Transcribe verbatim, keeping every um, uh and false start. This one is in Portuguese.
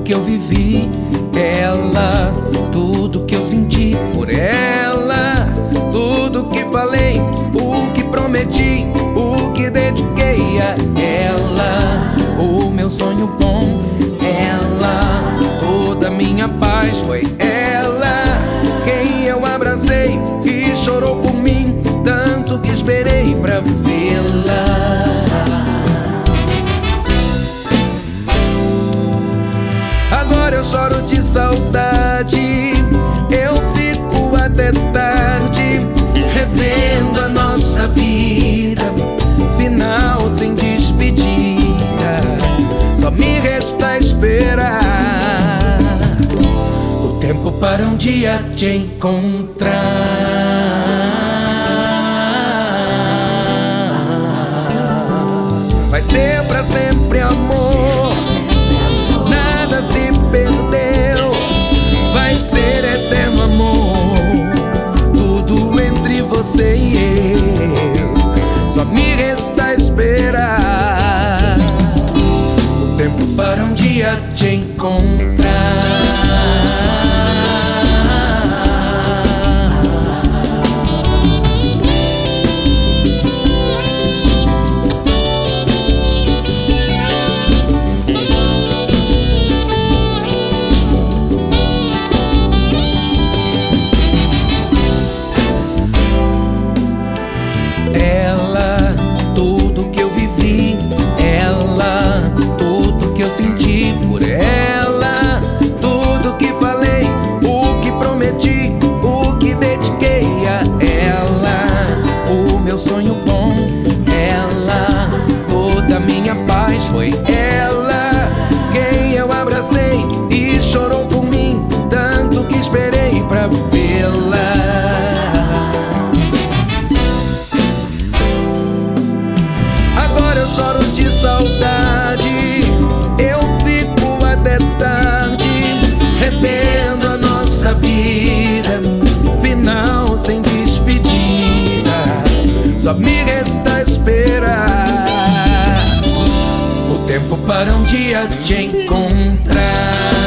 que eu vivi, ela, tudo que eu senti por ela, tudo que falei, o que prometi, o que dediquei a ela, o meu sonho bom, ela, toda minha paz foi ela, quem eu abracei e chorou por mim, tanto que esperei pra vê-la. Agora eu choro de saudade, eu fico até tarde, revendo a nossa vida, final sem despedida. Só me resta esperar o tempo para um dia te encontrar. Vai ser pra sempre, amor, nada se perdeu. Vai ser eterno, amor, tudo entre você e eu. Só me resta esperar o tempo para um dia te encontrar. Eu senti por ela, tudo que falei, o que prometi, o que dediquei a ela, o meu sonho bom, ela, toda minha paz foi ela, quem eu abracei e chorou por mim, tanto que esperei pra vê-la. Agora eu choro de saudade, revendo a nossa vida, final sem despedida. Só me resta esperar o tempo para um dia te encontrar.